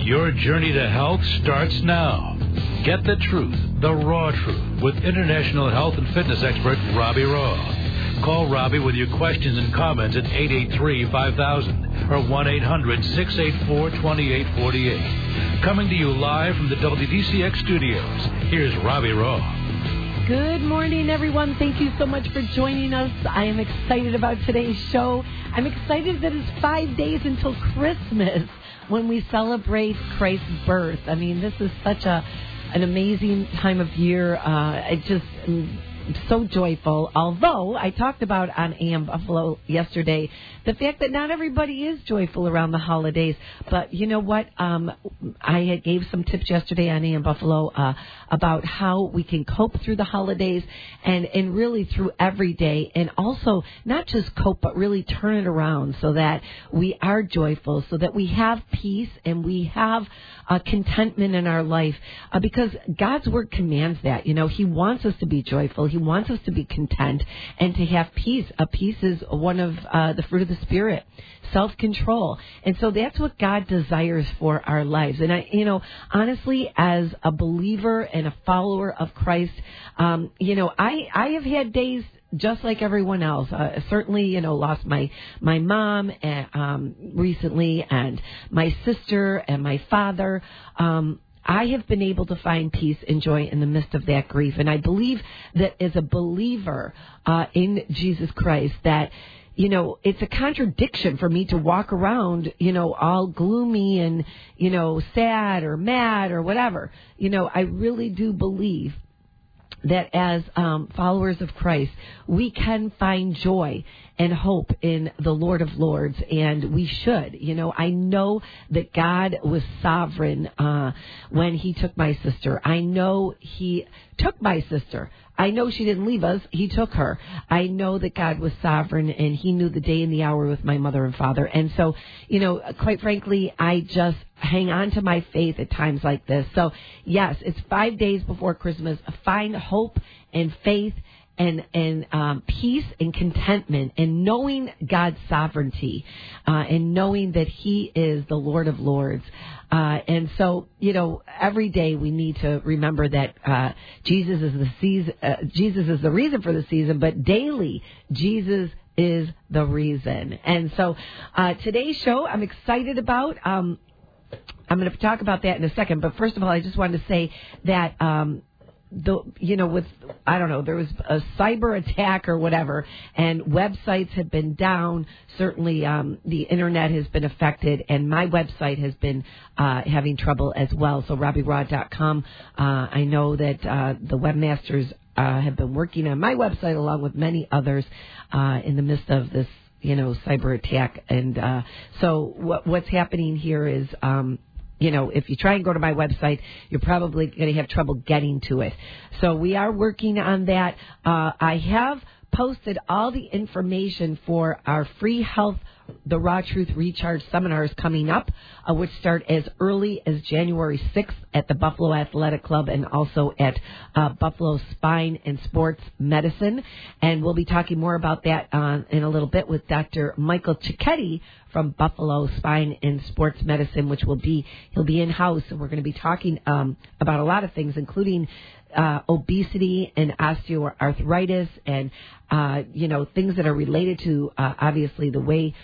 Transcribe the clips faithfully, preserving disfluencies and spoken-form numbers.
Your journey to health starts now. Get the truth, the raw truth, with international health and fitness expert Robbie Raw. Call Robbie with your questions and comments at eight eight three, five thousand or one eight hundred, six eight four, two eight four eight. Coming to you live from the W D C X studios, here's Robbie Raw. Good morning, everyone. Thank you so much for joining us. I am excited about today's show. I'm excited that it's five days until Christmas when we celebrate Christ's birth. I mean, this is such a an amazing time of year. Uh, I just am so joyful. Although I talked about on A M Buffalo yesterday the fact that not everybody is joyful around the holidays. But you know what? Um, I had gave some tips yesterday on A M Buffalo uh, about how we can cope through the holidays and, and really through every day. And also not just cope, but really turn it around so that we are joyful, so that we have peace and we have uh, contentment in our life. Uh, because God's Word commands that. You know, He wants us to be joyful. He wants us to be content and to have peace. A peace is one of uh, the fruit of the Spirit, self-control. And so that's what God desires for our lives. And I, you know, honestly, as a believer and a follower of Christ, um, you know, I, I have had days just like everyone else. Uh, certainly, you know, lost my, my mom uh, um, recently, and my sister and my father. Um, I have been able to find peace and joy in the midst of that grief. And I believe that as a believer uh, in Jesus Christ, that, you know, it's a contradiction for me to walk around, you know, all gloomy and, you know, sad or mad or whatever. You know, I really do believe that as um, followers of Christ, we can find joy and hope in the Lord of Lords, and we should. You know, I know that God was sovereign uh, when He took my sister. I know He took my sister. I know she didn't leave us. He took her. I know that God was sovereign, and He knew the day and the hour with my mother and father. And so, you know, quite frankly, I just hang on to my faith at times like this. So, yes, it's five days before Christmas. Find hope and faith and and um, peace and contentment, and knowing God's sovereignty, uh, and knowing that He is the Lord of Lords. Uh, and so, you know, every day we need to remember that uh, Jesus is the season. Uh, Jesus is the reason for the season, but daily Jesus is the reason. And so, uh, today's show I'm excited about. Um, I'm going to talk about that in a second. But first of all, I just wanted to say that. Um, The, you know, with, I don't know, there was a cyber attack or whatever, and websites have been down. Certainly, um, the internet has been affected, and my website has been uh, having trouble as well. So, robbie raw dot com. Uh, I know that uh, the webmasters uh, have been working on my website along with many others uh, in the midst of this, you know, cyber attack. And uh, so, what, what's happening here is. Um, You know, if you try and go to my website, you're probably going to have trouble getting to it. So we are working on that. Uh, I have posted all the information for our free health, the Raw Truth Recharge seminars coming up, uh, which start as early as January sixth at the Buffalo Athletic Club and also at uh, Buffalo Spine and Sports Medicine. And we'll be talking more about that uh, in a little bit with Doctor Michael Cicchetti from Buffalo Spine and Sports Medicine, which will be, he'll be in-house, and we're going to be talking um, about a lot of things, including uh, obesity and osteoarthritis and, uh, you know, things that are related to, uh, obviously, the way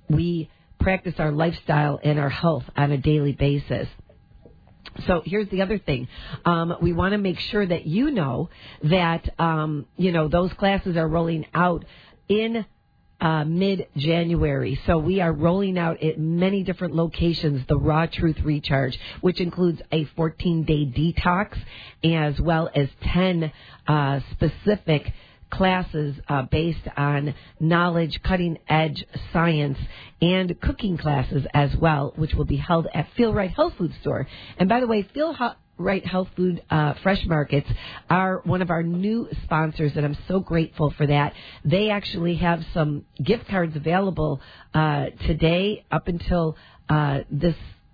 we practice our lifestyle and our health on a daily basis. So here's the other thing. Um, we want to make sure that you know that, um, you know, those classes are rolling out in Uh, mid-January. So we are rolling out at many different locations the Raw Truth Recharge, which includes a fourteen-day detox as well as ten uh, specific classes uh, based on knowledge, cutting-edge science, and cooking classes as well, which will be held at Feel Right Health Food Store. And by the way, Feel Ho- Right Health Food uh, Fresh Markets are one of our new sponsors, and I'm so grateful for that. They actually have some gift cards available uh, today up until uh, this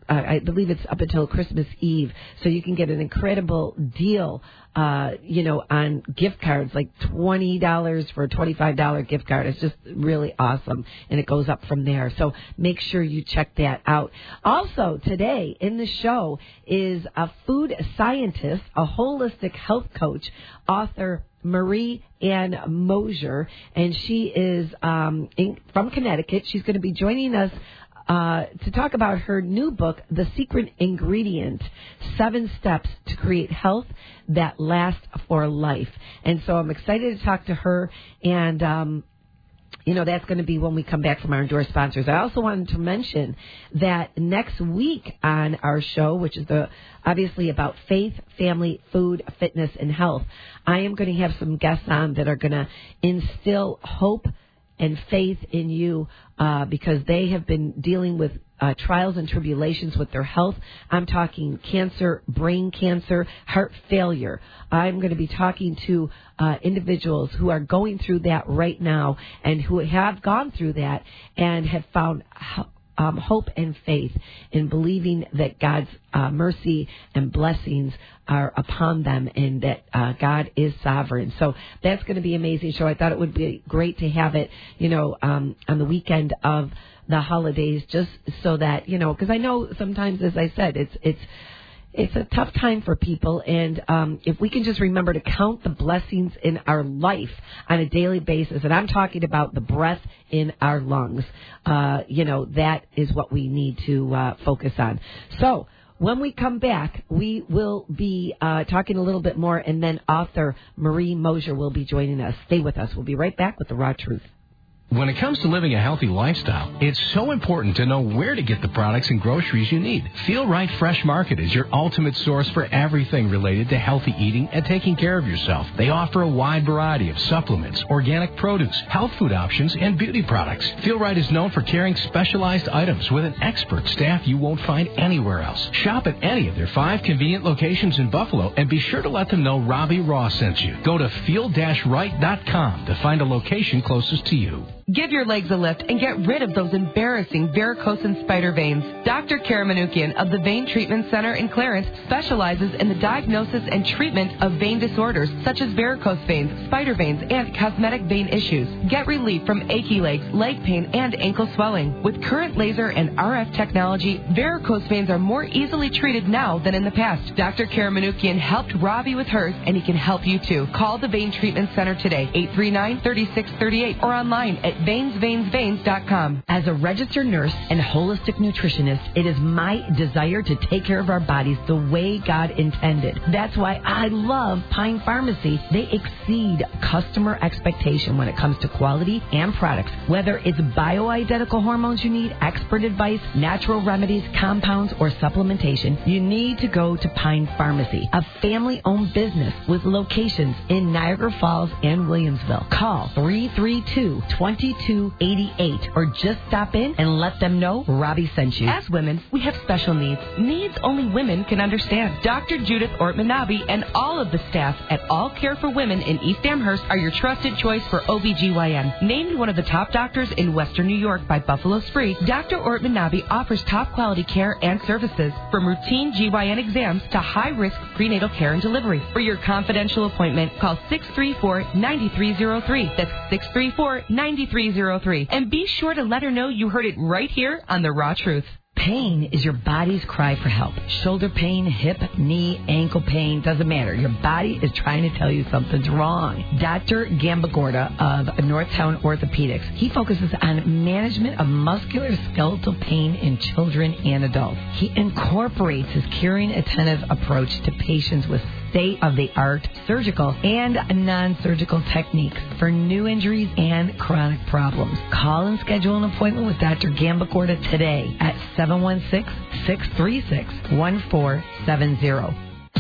uh, I believe it's up until Christmas Eve, so you can get an incredible deal, uh, you know, on gift cards, like twenty dollars for a twenty-five dollars gift card. It's just really awesome, and it goes up from there. So make sure you check that out. Also, today in the show is a food scientist, a holistic health coach, author Marie Ann Mosier, and she is um, in, from Connecticut. She's going to be joining us uh, to talk about her new book, The Secret Ingredient, Seven Steps to Create Health That Lasts for Life. And so I'm excited to talk to her, and um, you know, that's going to be when we come back from our endorsed sponsors. I also wanted to mention that next week on our show, which is the obviously about faith, family, food, fitness, and health, I am going to have some guests on that are going to instill hope and faith in you uh, because they have been dealing with uh, trials and tribulations with their health. I'm talking cancer, brain cancer, heart failure. I'm going to be talking to uh, individuals who are going through that right now and who have gone through that and have found um, hope and faith in believing that God's uh, mercy and blessings are upon them and that uh, God is sovereign. So that's going to be an amazing show. I thought it would be great to have it, you know, um, on the weekend of the holidays, just so that, you know, because I know sometimes, as I said, it's it's it's a tough time for people, and um, if we can just remember to count the blessings in our life on a daily basis, and I'm talking about the breath in our lungs, uh, you know, that is what we need to uh, focus on. So when we come back, we will be uh, talking a little bit more, and then author Marie Mosier will be joining us. Stay with us. We'll be right back with The Raw Truth. When it comes to living a healthy lifestyle, it's so important to know where to get the products and groceries you need. Feel Right Fresh Market is your ultimate source for everything related to healthy eating and taking care of yourself. They offer a wide variety of supplements, organic produce, health food options, and beauty products. Feel Right is known for carrying specialized items with an expert staff you won't find anywhere else. Shop at any of their five convenient locations in Buffalo and be sure to let them know Robbie Raw sent you. Go to feel right dot com to find a location closest to you. Give your legs a lift and get rid of those embarrassing varicose and spider veins. Doctor Kara Manukian of the Vein Treatment Center in Clarence specializes in the diagnosis and treatment of vein disorders such as varicose veins, spider veins, and cosmetic vein issues. Get relief from achy legs, leg pain, and ankle swelling. With current laser and R F technology, varicose veins are more easily treated now than in the past. Doctor Kara Manukian helped Robbie with hers, and he can help you too. Call the Vein Treatment Center today, eight three nine, three six three eight, or online at veins veins veins dot com. As a registered nurse and holistic nutritionist, it is my desire to take care of our bodies the way God intended. That's why I love Pine Pharmacy. They exceed customer expectation when it comes to quality and products. Whether it's bioidentical hormones you need, expert advice, natural remedies, compounds, or supplementation, you need to go to Pine Pharmacy, a family-owned business with locations in Niagara Falls and Williamsville. Call three three two, two two eight eight or just stop in and let them know Robbie sent you. As women, we have special needs. Needs only women can understand. Doctor Judith Ortman-Nabi and all of the staff at All Care for Women in East Amherst are your trusted choice for O B G Y N. Named one of the top doctors in Western New York by Buffalo Spree, Doctor Ortman-Nabi offers top quality care and services from routine G Y N exams to high-risk prenatal care and delivery. For your confidential appointment, call six three four, nine three zero three. That's six three four, nine three zero three. And be sure to let her know you heard it right here on The Raw Truth. Pain is your body's cry for help. Shoulder pain, hip, knee, ankle pain, doesn't matter. Your body is trying to tell you something's wrong. Doctor Gambagorda of Northtown Orthopedics, he focuses on management of musculoskeletal pain in children and adults. He incorporates his caring, attentive approach to patients with state-of-the-art surgical and non-surgical techniques for new injuries and chronic problems. Call and schedule an appointment with Doctor Gambagorda today at seven one six, six three six, one four seven zero.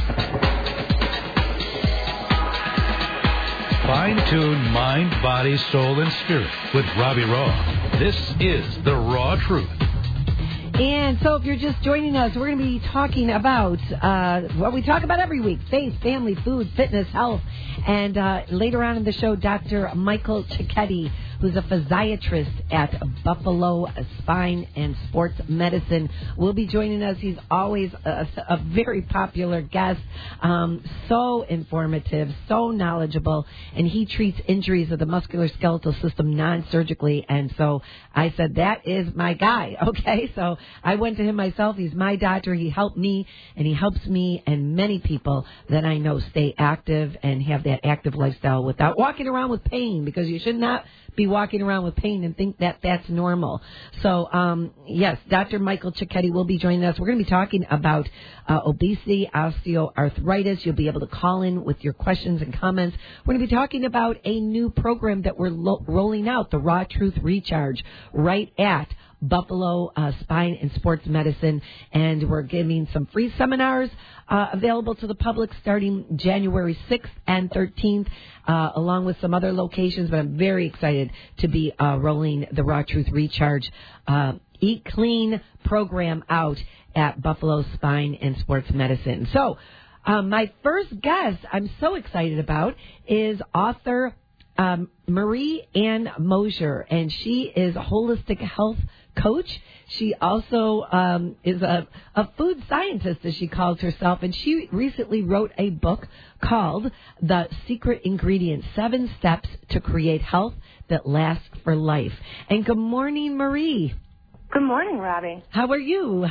Fine-tune mind, body, soul, and spirit with Robbie Raw. This is The Raw Truth. And so if you're just joining us, we're going to be talking about uh, what we talk about every week, faith, family, food, fitness, health. And uh, later on in the show, Doctor Michael Cicchetti, who's a physiatrist at Buffalo Spine and Sports Medicine, will be joining us. He's always a, a very popular guest, um, so informative, so knowledgeable, and he treats injuries of the musculoskeletal system non-surgically. And so I said, that is my guy, okay? So I went to him myself. He's my doctor. He helped me, and he helps me and many people that I know stay active and have that active lifestyle without walking around with pain, because you should not be walking around with pain and think that that's normal. So, um, yes, Doctor Michael Cicchetti will be joining us. We're going to be talking about uh, obesity, osteoarthritis. You'll be able to call in with your questions and comments. We're going to be talking about a new program that we're lo- rolling out, the Raw Truth Recharge, right at Buffalo uh, Spine and Sports Medicine, and we're giving some free seminars uh, available to the public starting January sixth and thirteenth, uh, along with some other locations. But I'm very excited to be uh, rolling the Raw Truth Recharge uh, Eat Clean program out at Buffalo Spine and Sports Medicine. So um, my first guest I'm so excited about is author um, Marie Ann Mosier, and she is a holistic health coach. She also um, is a, a food scientist, as she calls herself, and she recently wrote a book called The Secret Ingredient, Seven Steps to Create Health That Lasts for Life. And good morning, Marie. Good morning, Robbie. How are you?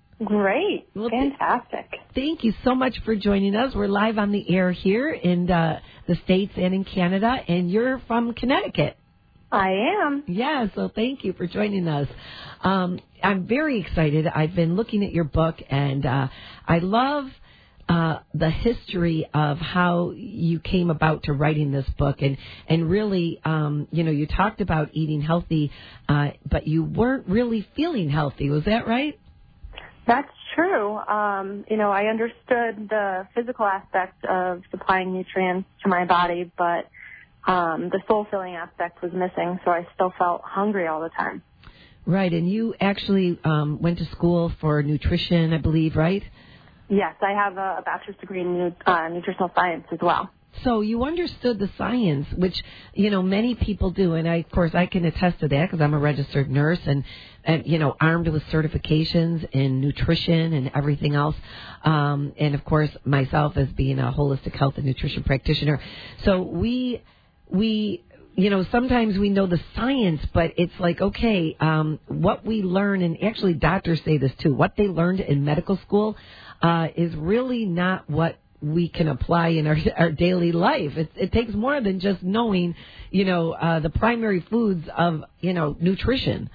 Great. Well, Fantastic. Th- thank you so much for joining us. We're live on the air here in uh, the States and in Canada, and you're from Connecticut. I am. Yeah, so thank you for joining us. Um, I'm very excited. I've been looking at your book, and uh, I love uh, the history of how you came about to writing this book. And, and really, um, you know, you talked about eating healthy, uh, but you weren't really feeling healthy. Was that right? That's true. Um, you know, I understood the physical aspect of supplying nutrients to my body, but Um, the soul-filling aspect was missing, so I still felt hungry all the time. Right, and you actually um, went to school for nutrition, I believe, right? Yes, I have a, a bachelor's degree in nu- uh, nutritional science as well. So you understood the science, which, you know, many people do, and I, of course, I can attest to that because I'm a registered nurse and, and, you know, armed with certifications in nutrition and everything else. Um, and, of course, myself as being a holistic health and nutrition practitioner. So we... We, you know, sometimes we know the science, but it's like, okay, um, what we learn, and actually doctors say this too, what they learned in medical school uh, is really not what we can apply in our, our daily life. It, it takes more than just knowing, you know, uh, the primary foods of, you know, nutrition.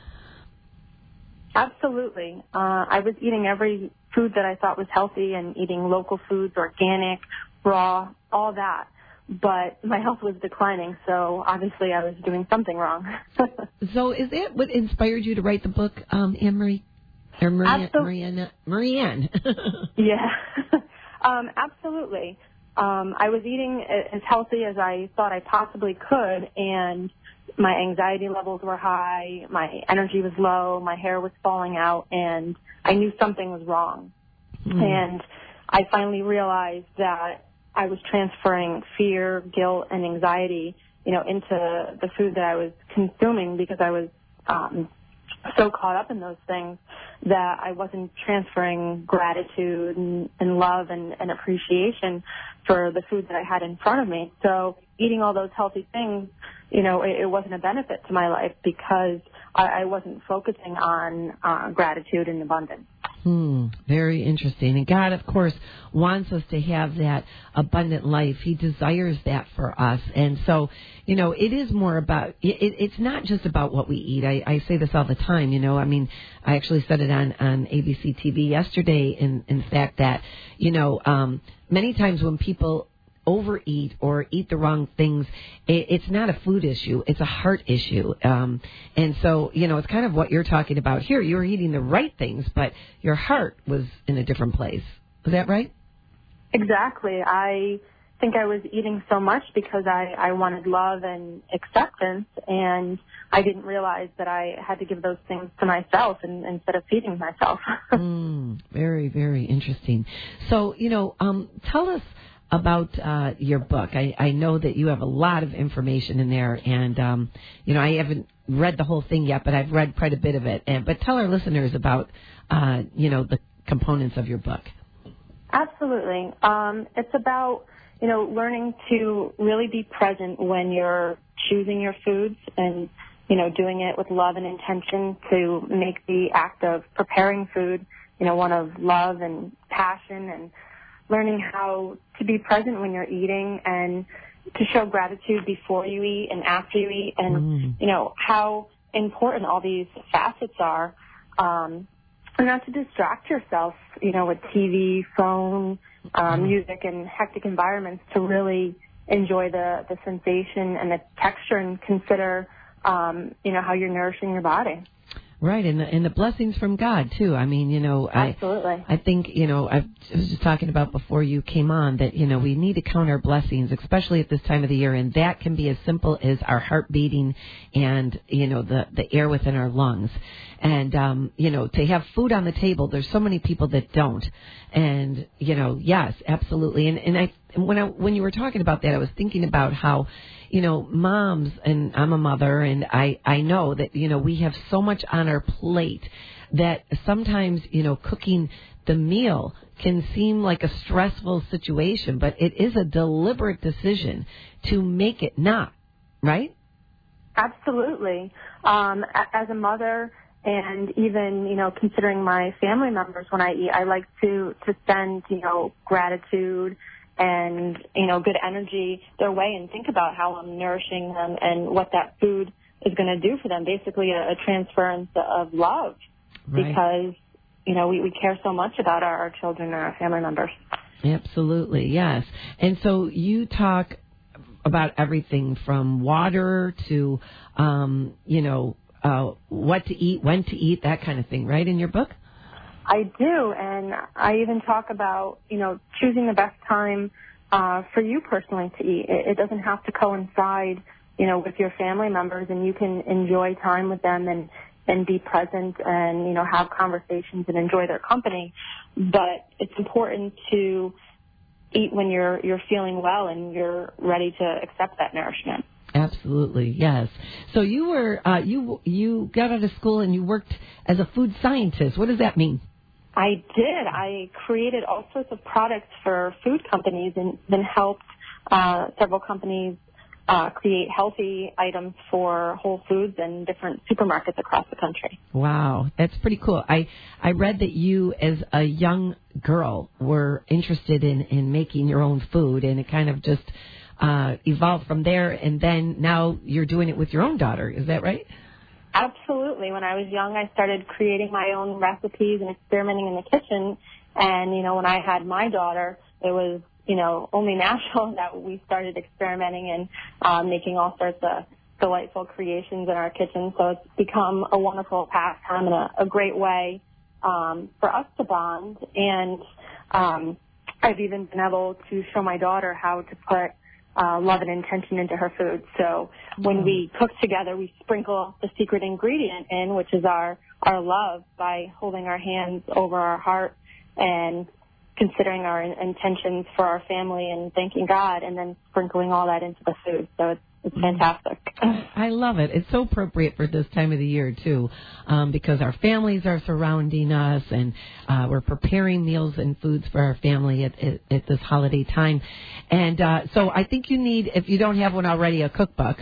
Absolutely. Uh, I was eating every food that I thought was healthy and eating local foods, organic, raw, all that. But my health was declining, so obviously I was doing something wrong. So is that what inspired you to write the book, um, Anne-Marie? Or Marie- Absol- Marianne? Marianne. Yeah, um, absolutely. Um, I was eating as healthy as I thought I possibly could, and my anxiety levels were high, my energy was low, my hair was falling out, and I knew something was wrong. Mm. And I finally realized that I was transferring fear, guilt, and anxiety, you know, into the food that I was consuming because I was um, so caught up in those things that I wasn't transferring gratitude and, and love and, and appreciation for the food that I had in front of me. So eating all those healthy things, you know, it, it wasn't a benefit to my life because I, I wasn't focusing on uh, gratitude and abundance. Hmm, very interesting. And God, of course, wants us to have that abundant life. He desires that for us. And so, you know, it is more about, it, it's not just about what we eat. I, I say this all the time, you know. I mean, I actually said it on, on A B C T V yesterday, in, in fact, that, you know, um, many times when people overeat or eat the wrong things, it, it's not a food issue. It's a heart issue. Um, and so, you know, it's kind of what you're talking about here. You were eating the right things, but your heart was in a different place. Was that right? Exactly. I think I was eating so much because I, I wanted love and acceptance, and I didn't realize that I had to give those things to myself and, instead of feeding myself. mm, very, very interesting. So, you know, um, tell us about uh, your book. I, I know that you have a lot of information in there, and, um, you know, I haven't read the whole thing yet, but I've read quite a bit of it. And, but tell our listeners about, uh, you know, the components of your book. Absolutely. Um, it's about, you know, learning to really be present when you're choosing your foods and, you know, doing it with love and intention to make the act of preparing food, you know, one of love and passion, and learning how to be present when you're eating and to show gratitude before you eat and after you eat, and, mm. you know, how important all these facets are, um, and not to distract yourself, you know, with T V, phone, um, music, and hectic environments, to really enjoy the, the sensation and the texture and consider, um, you know, how you're nourishing your body. Right, and the, and the blessings from God, too. I mean, you know, Absolutely. I, I think, you know, I was just talking about before you came on that, you know, we need to count our blessings, especially at this time of the year, and that can be as simple as our heart beating and, you know, the, the air within our lungs. And, um, you know, to have food on the table, there's so many people that don't. And, you know, yes, absolutely. And, and I, when I, when you were talking about that, I was thinking about how, you know, moms, and I'm a mother, and I, I know that, you know, we have so much on our plate that sometimes, you know, cooking the meal can seem like a stressful situation, but it is a deliberate decision to make it not, right? Absolutely. Um, as a mother, and even, you know, considering my family members when I eat, I like to, to send, you know, gratitude and, you know, good energy their way, and think about how I'm nourishing them and what that food is going to do for them. Basically a, a transference of love, right. Because, you know, we, we care so much about our, our children and our family members. Absolutely, yes. And so you talk about everything from water to, um, you know, uh, what to eat, when to eat, that kind of thing, right, in your book? I do, and I even talk about, you know, choosing the best time uh, for you personally to eat. It, it doesn't have to coincide, you know, with your family members, and you can enjoy time with them and, and be present and, you know, have conversations and enjoy their company. But it's important to eat when you're you're feeling well and you're ready to accept that nourishment. Absolutely, yes. So you were uh, you you got out of school and you worked as a food scientist. What does that mean? I did. I created all sorts of products for food companies, and then helped uh, several companies uh, create healthy items for Whole Foods and different supermarkets across the country. Wow, that's pretty cool. I, I read that you, as a young girl, were interested in, in making your own food, and it kind of just uh, evolved from there, and then now you're doing it with your own daughter. Is that right? Absolutely. When I was young, I started creating my own recipes and experimenting in the kitchen. And, you know, when I had my daughter, it was, you know, only natural that we started experimenting and uh, making all sorts of delightful creations in our kitchen. So it's become a wonderful pastime and a, a great way um, for us to bond. And um, I've even been able to show my daughter how to put Uh, love and intention into her food. So when we cook together, we sprinkle the secret ingredient in, which is our, our love, by holding our hands over our heart and considering our intentions for our family and thanking God, and then sprinkling all that into the food. So it's, it's fantastic. I love it. It's so appropriate for this time of the year, too, um, because our families are surrounding us, and uh, we're preparing meals and foods for our family at, at, at this holiday time. And uh, so I think you need, if you don't have one already, a cookbook.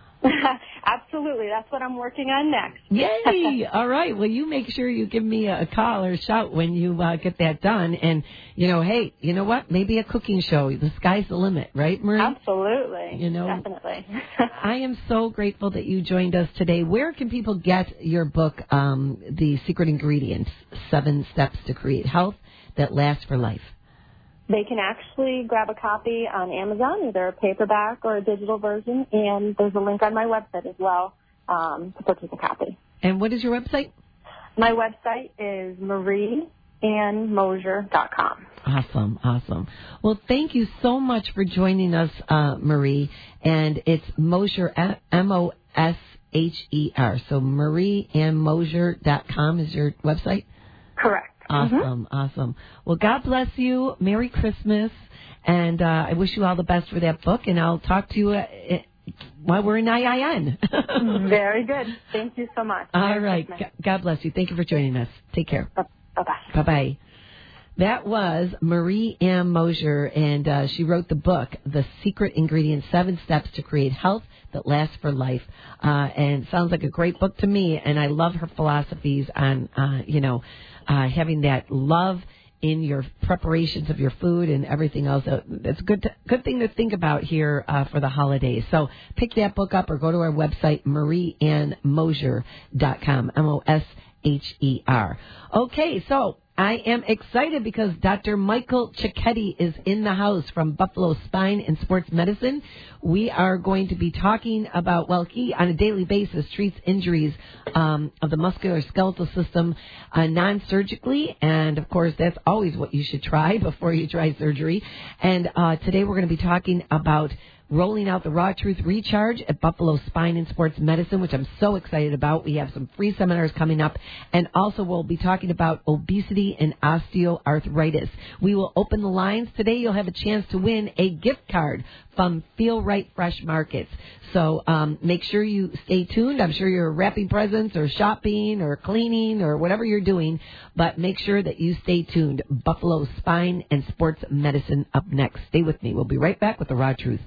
Absolutely. That's what I'm working on next. Yay! All right. Well, you make sure you give me a call or shout when you uh, get that done. And, you know, hey, you know what? Maybe a cooking show. The sky's the limit, right, Marie? Absolutely. You know, definitely. I am so grateful that you joined us today. Where can people get your book, um, The Secret Ingredients, Seven Steps to Create Health That Lasts for Life? They can actually grab a copy on Amazon, either a paperback or a digital version, and there's a link on my website as well um, to purchase a copy. And what is your website? My website is Marie ann mosier dot com. Awesome, awesome. Well, thank you so much for joining us, uh, Marie. And it's Mosher, M O S H E R. So marie ann mosier dot com is your website? Correct. Awesome, mm-hmm. awesome. Well, God bless you. Merry Christmas. And uh, I wish you all the best for that book. And I'll talk to you uh, while we're in I I N. Very good. Thank you so much. All Merry right. Christmas. God bless you. Thank you for joining us. Take care. Bye-bye. Bye-bye. That was Marie Ann Mosier, and uh, she wrote the book, The Secret Ingredient, Seven Steps to Create Health That Lasts for Life. Uh, and sounds like a great book to me, and I love her philosophies on, uh, you know, uh, having that love in your preparations of your food and everything else. It's a good, to, good thing to think about here uh, for the holidays. So pick that book up or go to our website, marie ann mosier dot com, M O S H E R. Okay, so I am excited because Doctor Michael Cicchetti is in the house from Buffalo Spine and Sports Medicine. We are going to be talking about, well, he on a daily basis treats injuries um, of the musculoskeletal system uh, non-surgically. And, of course, that's always what you should try before you try surgery. And uh, today we're going to be talking about rolling out the Raw Truth Recharge at Buffalo Spine and Sports Medicine, which I'm so excited about. We have some free seminars coming up. And also we'll be talking about obesity and osteoarthritis. We will open the lines. Today you'll have a chance to win a gift card from Feel Right Fresh Markets. So um, make sure you stay tuned. I'm sure you're wrapping presents or shopping or cleaning or whatever you're doing. But make sure that you stay tuned. Buffalo Spine and Sports Medicine up next. Stay with me. We'll be right back with the Raw Truth.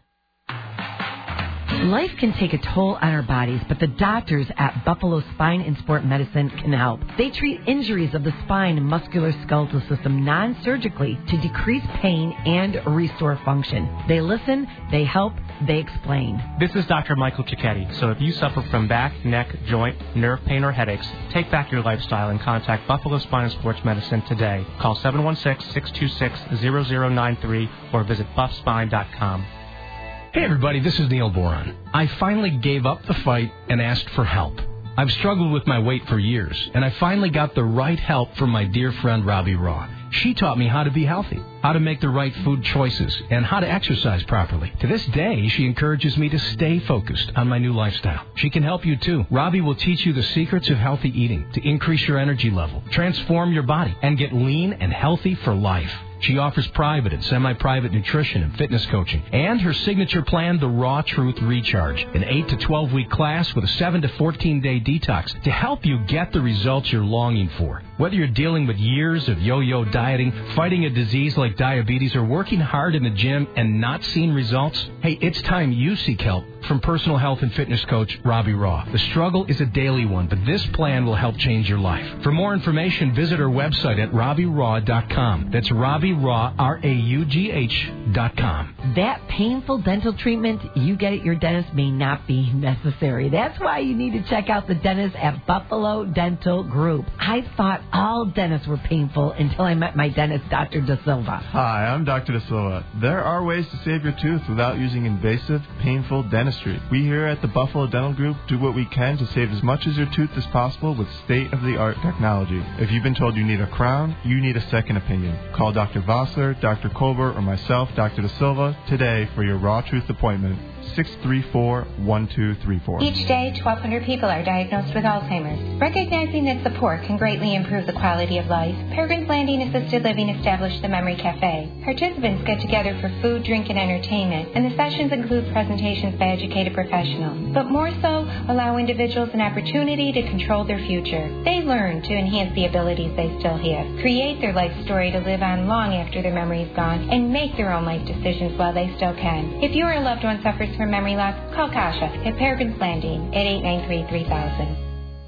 Life can take a toll on our bodies, but the doctors at Buffalo Spine and Sport Medicine can help. They treat injuries of the spine and musculoskeletal system non-surgically to decrease pain and restore function. They listen, they help, they explain. This is Doctor Michael Cicchetti. So if you suffer from back, neck, joint, nerve pain, or headaches, take back your lifestyle and contact Buffalo Spine and Sports Medicine today. Call seven one six, six two six, zero zero nine three or visit buff spine dot com. Hey everybody, this is Neil Boron. I finally gave up the fight and asked for help. I've struggled with my weight for years, and I finally got the right help from my dear friend Robbie Raw. She taught me how to be healthy, how to make the right food choices, and how to exercise properly. To this day, she encourages me to stay focused on my new lifestyle. She can help you too. Robbie will teach you the secrets of healthy eating to increase your energy level, transform your body, and get lean and healthy for life. She offers private and semi-private nutrition and fitness coaching, and her signature plan, the Raw Truth Recharge, an eight to twelve week class with a seven to fourteen day detox to help you get the results you're longing for. Whether you're dealing with years of yo-yo dieting, fighting a disease like diabetes, or working hard in the gym and not seeing results, hey, it's time you seek help from personal health and fitness coach Robbie Raw. The struggle is a daily one, but this plan will help change your life. For more information, visit her website at robbie raw dot com. That's Robbie Raw, R A U G H dot com. That painful dental treatment you get at your dentist may not be necessary. That's why you need to check out the dentist at Buffalo Dental Group. I thought all dentists were painful until I met my dentist, Doctor Da Silva. Hi, I'm Doctor Da Silva. There are ways to save your tooth without using invasive, painful dentistry. We here at the Buffalo Dental Group do what we can to save as much of your tooth as possible with state-of-the-art technology. If you've been told you need a crown, you need a second opinion. Call Doctor Vossler, Doctor Colbert, or myself, Doctor Da Silva, today for your Raw Truth appointment. six three four, one two three four. Each day, twelve hundred people are diagnosed with Alzheimer's. Recognizing that support can greatly improve the quality of life, Peregrine's Landing Assisted Living established the Memory Cafe. Participants get together for food, drink, and entertainment, and the sessions include presentations by educated professionals. But more so, allow individuals an opportunity to control their future. They learn to enhance the abilities they still have, create their life story to live on long after their memory is gone, and make their own life decisions while they still can. If you or a loved one suffers from memory loss, call Kasha at Peregrine's Landing at eight nine three, three thousand.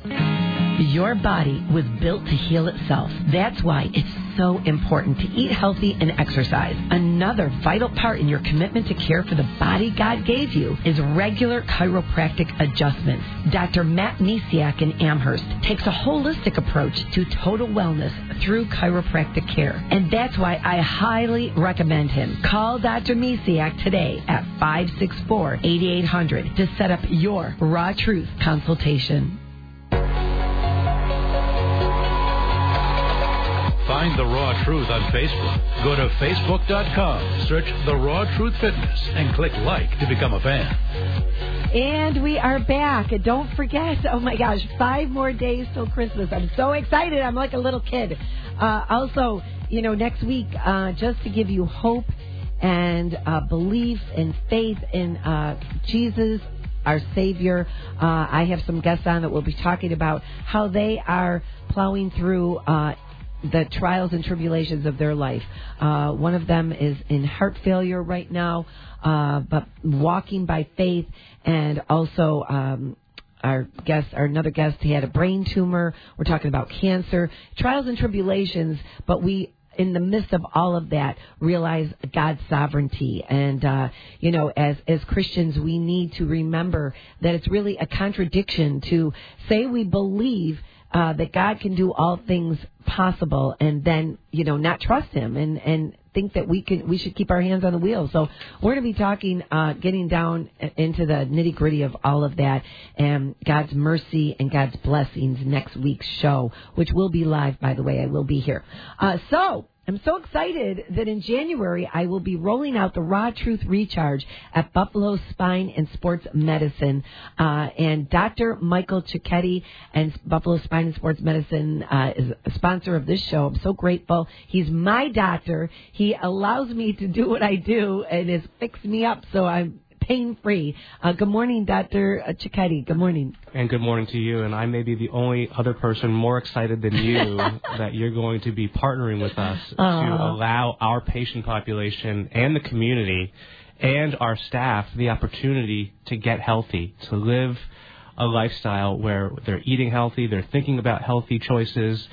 Your body was built to heal itself. That's why it's so important to eat healthy and exercise. Another vital part in your commitment to care for the body God gave you is regular chiropractic adjustments. Doctor Matt Misiak in Amherst takes a holistic approach to total wellness through chiropractic care. And that's why I highly recommend him. Call Doctor Misiak today at five six four, eight eight zero zero to set up your Raw Truth consultation. Find The Raw Truth on Facebook. Go to facebook dot com, search The Raw Truth Fitness, and click like to become a fan. And we are back. Don't forget, oh my gosh, five more days till Christmas. I'm so excited. I'm like a little kid. Uh, also, you know, next week, uh, just to give you hope and uh, belief and faith in uh, Jesus, our Savior. Uh, I have some guests on that will be talking about how they are plowing through uh, the trials and tribulations of their life. Uh, one of them is in heart failure right now, uh, but walking by faith, and also um, our guest, our another guest, he had a brain tumor. We're talking about cancer, trials and tribulations, but we, in the midst of all of that, realize God's sovereignty. And, uh, you know, as, as Christians, we need to remember that it's really a contradiction to say we believe uh, that God can do all things possible and then, you know, not trust him and, and think that we can, we should keep our hands on the wheel. So we're going to be talking, uh, getting down into the nitty gritty of all of that and God's mercy and God's blessings next week's show, which will be live, by the way. I will be here. Uh, so I'm so excited that in January I will be rolling out the Raw Truth Recharge at Buffalo Spine and Sports Medicine. Uh, and Doctor Michael Cicchetti and Buffalo Spine and Sports Medicine uh, is a sponsor of this show. I'm so grateful. He's my doctor. He allows me to do what I do and has fixed me up so I'm pain-free. Uh, good morning, Doctor Cicchetti. Good morning. And good morning to you. And I may be the only other person more excited than you that you're going to be partnering with us uh. to allow our patient population and the community and our staff the opportunity to get healthy, to live a lifestyle where they're eating healthy, they're thinking about healthy choices.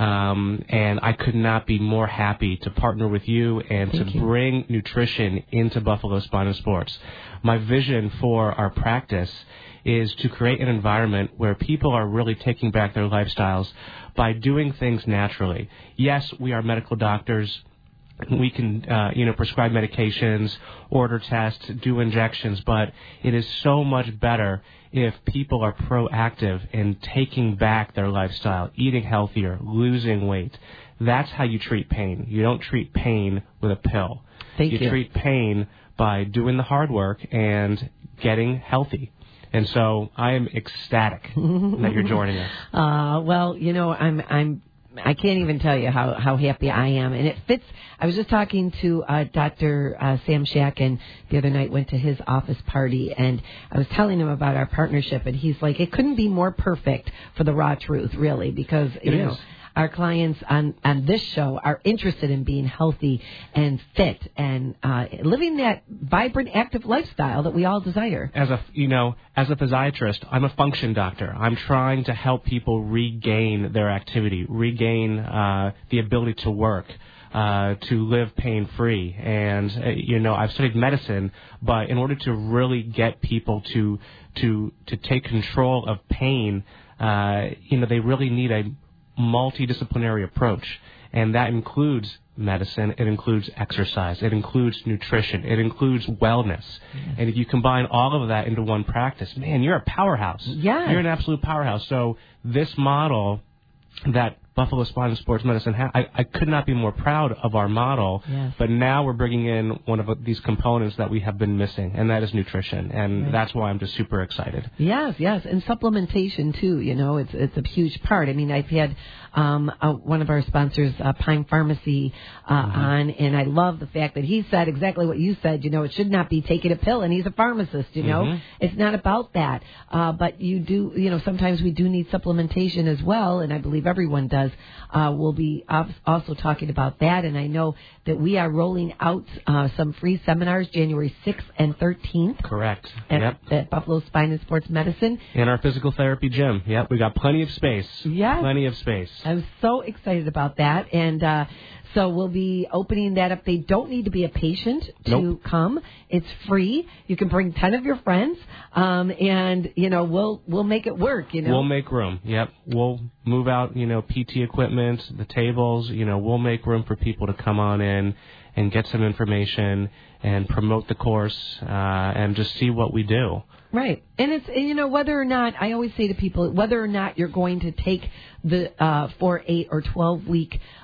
Um, and I could not be more happy to partner with you and Thank to you. bring nutrition into Buffalo Spine and Sports. My vision for our practice is to create an environment where people are really taking back their lifestyles by doing things naturally. Yes, we are medical doctors. We can, uh, you know, prescribe medications, order tests, do injections, but it is so much better if people are proactive in taking back their lifestyle, eating healthier, losing weight. That's how you treat pain. You don't treat pain with a pill. Thank you. You treat pain by doing the hard work and getting healthy. And so I am ecstatic that you're joining us. Uh, well, you know, I'm I'm I can't even tell you how, how happy I am. And it fits. I was just talking to uh, Doctor Uh, Sam Shacken the other night, went to his office party, and I was telling him about our partnership, and he's like, it couldn't be more perfect for the Raw Truth, really, because, it you is. know, our clients on, on this show are interested in being healthy and fit and uh, living that vibrant, active lifestyle that we all desire. As a, you know, as a physiatrist, I'm a function doctor. I'm trying to help people regain their activity, regain uh, the ability to work, uh, to live pain-free. And, uh, you know, I've studied medicine, but in order to really get people to to to take control of pain, uh, you know, they really need a multidisciplinary approach, and that includes medicine, it includes exercise, it includes nutrition, it includes wellness. Yes. And if you combine all of that into one practice, man, you're a powerhouse. Yeah, you're an absolute powerhouse. So this model that Buffalo Spine and Sports Medicine, ha- I, I could not be more proud of our model, yes. But now we're bringing in one of these components that we have been missing, and that is nutrition, and right. That's why I'm just super excited. Yes, yes, and supplementation, too, you know, it's it's a huge part. I mean, I've had um, uh, one of our sponsors, uh, Pine Pharmacy, uh, mm-hmm. on, and I love the fact that he said exactly what you said, you know, it should not be taking a pill, and he's a pharmacist, you know. Mm-hmm. It's not about that, uh, but you do, you know, sometimes we do need supplementation as well, and I believe everyone does. Uh, we'll be also talking about that, and I know that we are rolling out uh, some free seminars January sixth and thirteenth. Correct. At, yep. at Buffalo Spine and Sports Medicine. In our physical therapy gym. Yep, we got plenty of space. Yes. Plenty of space. I'm so excited about that, and uh, so we'll be opening that up. They don't need to be a patient to nope. come. It's free. You can bring ten of your friends, um, and you know we'll we'll make it work. You know, we'll make room. Yep, we'll move out. You know, P T equipment, the tables. You know, we'll make room for people to come on in and get some information and promote the course uh, and just see what we do. Right. And it's, you know, whether or not, I always say to people, whether or not you're going to take the uh, four, eight, or twelve-week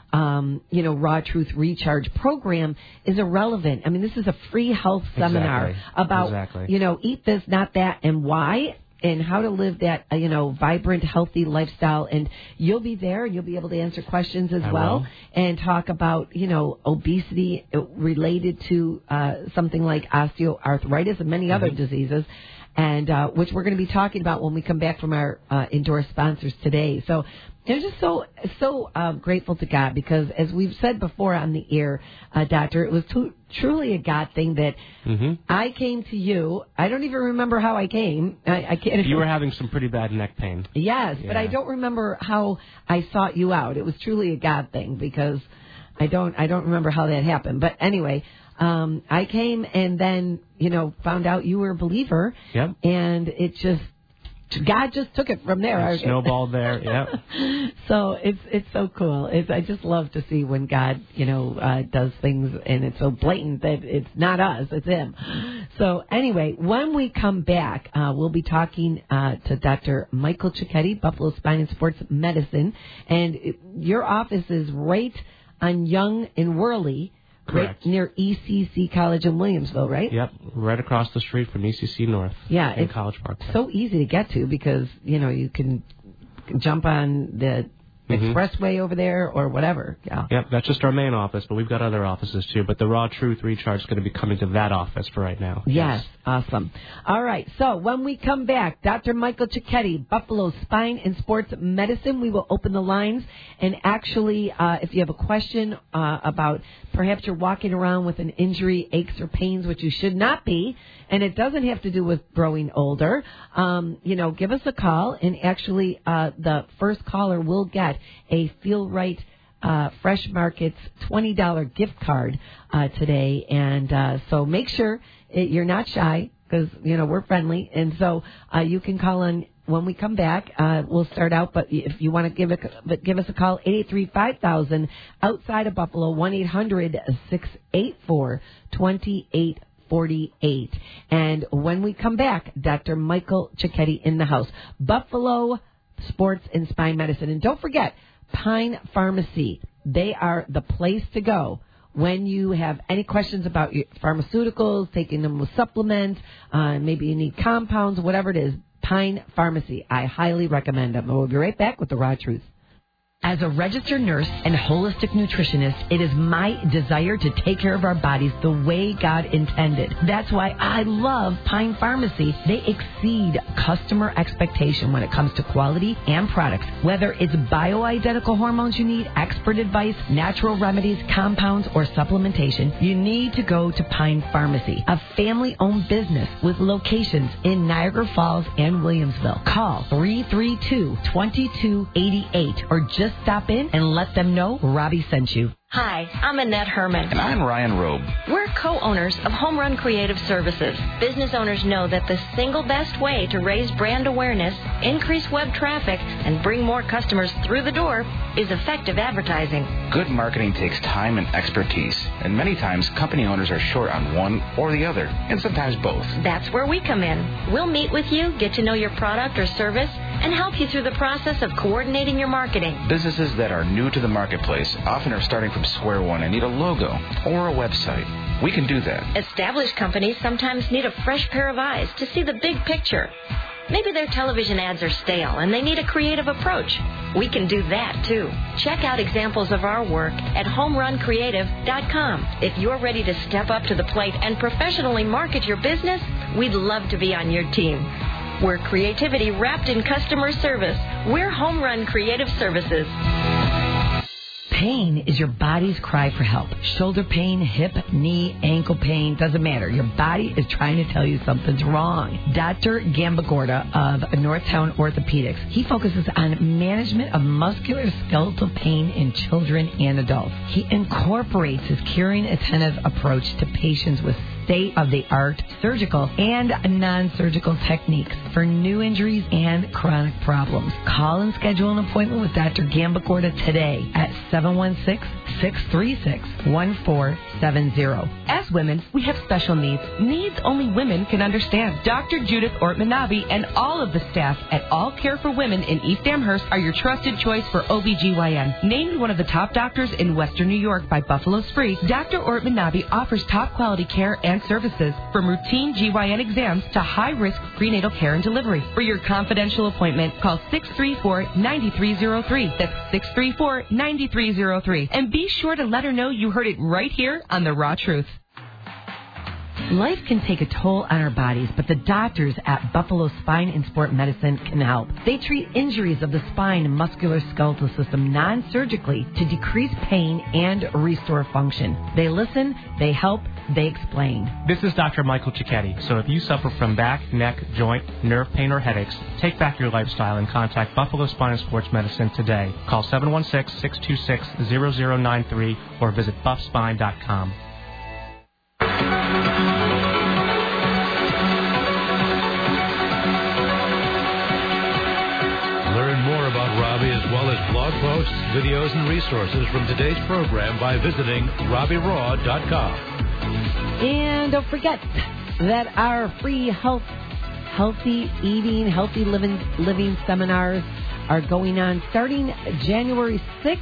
um, you know, Raw Truth Recharge program is irrelevant. I mean, this is a free health seminar exactly. about, exactly. you know, eat this, not that, and why, and how to live that, uh, you know, vibrant, healthy lifestyle. And you'll be there. You'll be able to answer questions as I well will. and talk about, you know, obesity related to uh, something like osteoarthritis and many mm-hmm. other diseases, and uh, which we're going to be talking about when we come back from our uh, endorsed sponsors today. So I'm just so so uh, grateful to God because, as we've said before on the air, uh, Doctor, it was too, truly a God thing that mm-hmm. I came to you. I don't even remember how I came. I, I can't. You were having some pretty bad neck pain. Yes, yeah. But I don't remember how I sought you out. It was truly a God thing because I don't I don't remember how that happened. But anyway, um, I came and then you know found out you were a believer. Yep. And it just. God just took it from there. It snowballed there, yeah. So it's it's so cool. It's, I just love to see when God, you know, uh, does things and it's so blatant that it's not us, it's Him. So anyway, when we come back, uh, we'll be talking uh, to Doctor Michael Cicchetti, Buffalo Spine and Sports Medicine, and it, your office is right on Young and Worley. Correct. Right near E C C College in Williamsville, right? Yep, right across the street from E C C North. Yeah, in it's College Park. So easy to get to because you know you can jump on the mm-hmm. expressway over there or whatever. Yeah. Yep, that's just our main office, but we've got other offices too. But the Raw Truth Recharge is going to be coming to that office for right now. Yes, yes. Awesome. All right, so when we come back, Doctor Michael Cicchetti, Buffalo Spine and Sports Medicine, we will open the lines. And actually, uh, if you have a question uh, about perhaps you're walking around with an injury, aches or pains, which you should not be, and it doesn't have to do with growing older, um, you know, give us a call. And actually, uh, the first caller will get a Feel Right uh, Fresh Markets twenty dollars gift card uh, today. And uh, so make sure it, you're not shy because, you know, we're friendly. And so uh, you can call on when we come back. Uh, we'll start out, but if you want to give, a, give us a call, eight eight three, five thousand, outside of Buffalo, one eight hundred, six eight four, two eight forty-eight. And when we come back, Doctor Michael Cicchetti in the house. Buffalo Sports and Spine Medicine. And don't forget, Pine Pharmacy. They are the place to go when you have any questions about your pharmaceuticals, taking them with supplements, uh, maybe you need compounds, whatever it is. Pine Pharmacy. I highly recommend them. We'll be right back with the Raw Truth. As a registered nurse and holistic nutritionist, it is my desire to take care of our bodies the way God intended. That's why I love Pine Pharmacy. They exceed customer expectation when it comes to quality and products. Whether it's bioidentical hormones you need, expert advice, natural remedies, compounds, or supplementation, you need to go to Pine Pharmacy, a family-owned business with locations in Niagara Falls and Williamsville. Call three three two, two two eight eight or just stop in and let them know Robbie sent you. Hi, I'm Annette Herman. And I'm Ryan Robe. We're co-owners of Home Run Creative Services. Business owners know that the single best way to raise brand awareness, increase web traffic, and bring more customers through the door is effective advertising. Good marketing takes time and expertise, and many times company owners are short on one or the other, and sometimes both. That's where we come in. We'll meet with you, get to know your product or service, and help you through the process of coordinating your marketing. Businesses that are new to the marketplace often are starting from square one and need a logo or a website. We can do that. Established companies sometimes need a fresh pair of eyes to see the big picture. Maybe their television ads are stale and they need a creative approach. We can do that, too. Check out examples of our work at home run creative dot com. If you're ready to step up to the plate and professionally market your business, we'd love to be on your team. We're creativity wrapped in customer service. We're Home Run Creative Services. Pain is your body's cry for help. Shoulder pain, hip, knee, ankle pain, doesn't matter. Your body is trying to tell you something's wrong. Doctor Gambagorda of Northtown Orthopedics, he focuses on management of musculoskeletal pain in children and adults. He incorporates his caring, attentive approach to patients with state-of-the-art surgical and non-surgical techniques for new injuries and chronic problems. Call and schedule an appointment with Doctor Gambacorda today at seven one six, six three six, one four seven zero. As women, we have special needs. Needs only women can understand. Doctor Judith Ortmanabi and all of the staff at All Care for Women in East Amherst are your trusted choice for O B G Y N. Named one of the top doctors in Western New York by Buffalo Spree, Doctor Ortmanabi offers top quality care and services from routine G Y N exams to high-risk prenatal care and delivery. For your confidential appointment, call six three four, nine three zero three. That's six three four, nine three zero three. And be sure to let her know you heard it right here on The Raw Truth. Life can take a toll on our bodies, but the doctors at Buffalo Spine and Sport Medicine can help. They treat injuries of the spine and musculoskeletal system non-surgically to decrease pain and restore function. They listen, they help, they explain. This is Doctor Michael Cicchetti. So if you suffer from back, neck, joint, nerve pain, or headaches, take back your lifestyle and contact Buffalo Spine and Sports Medicine today. Call seven one six, six two six, zero zero nine three or visit buff spine dot com. Learn more about Robbie as well as blog posts, videos, and resources from today's program by visiting robbie raw dot com. And don't forget that our free health, healthy eating, healthy living, living seminars are going on starting January sixth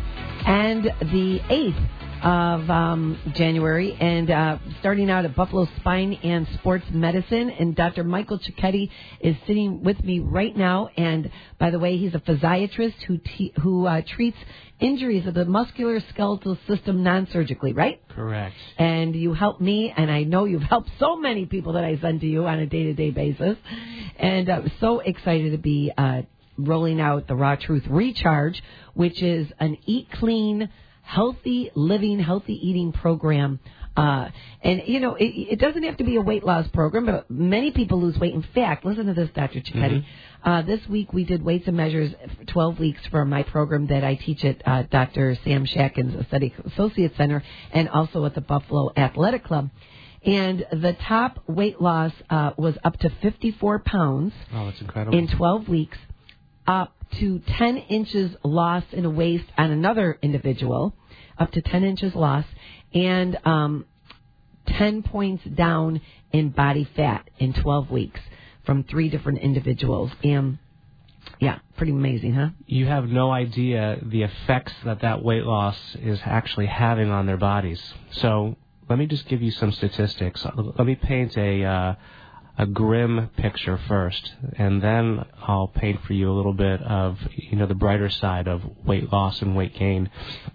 and the eighth of um, January, and uh, starting out at Buffalo Spine and Sports Medicine. And Doctor Michael Cicchetti is sitting with me right now. And by the way, he's a physiatrist who te- who uh, treats injuries of the musculoskeletal system non-surgically, right? Correct. And you help me, and I know you've helped so many people that I send to you on a day-to-day basis. And I'm so excited to be uh, rolling out the Raw Truth Recharge, which is an Eat Clean, healthy living, healthy eating program. Uh, and, you know, it, it doesn't have to be a weight loss program, but many people lose weight. In fact, listen to this, Doctor Cicchetti. Mm-hmm. Uh, this week we did weights and measures for twelve weeks for my program that I teach at uh, Doctor Sam Shackin's Aesthetic Associate Center and also at the Buffalo Athletic Club. And the top weight loss uh, was up to fifty-four pounds. Oh, that's incredible. In twelve weeks. Up to ten inches loss in a waist on another individual, up to ten inches loss, and um, ten points down in body fat in twelve weeks from three different individuals. And, yeah, pretty amazing, huh? You have no idea the effects that that weight loss is actually having on their bodies. So let me just give you some statistics. Let me paint a... Uh, a grim picture first, and then I'll paint for you a little bit of, you know, the brighter side of weight loss and weight gain.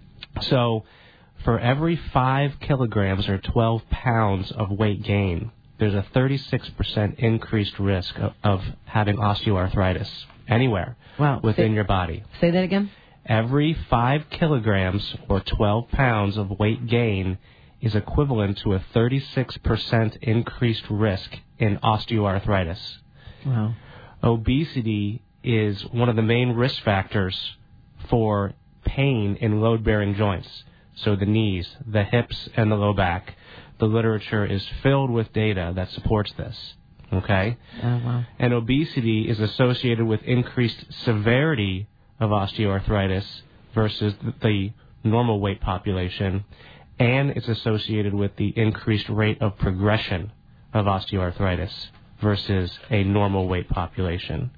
So for every five kilograms or twelve pounds of weight gain, there's a thirty-six percent increased risk of, of having osteoarthritis anywhere wow. within say, your body. Say that again? Every five kilograms or twelve pounds of weight gain is equivalent to a thirty-six percent increased risk in osteoarthritis. Wow. Obesity is one of the main risk factors for pain in load-bearing joints, so the knees, the hips, and the low back. The literature is filled with data that supports this. Okay? Oh, wow. And obesity is associated with increased severity of osteoarthritis versus the normal weight population, and it's associated with the increased rate of progression of osteoarthritis versus a normal weight population.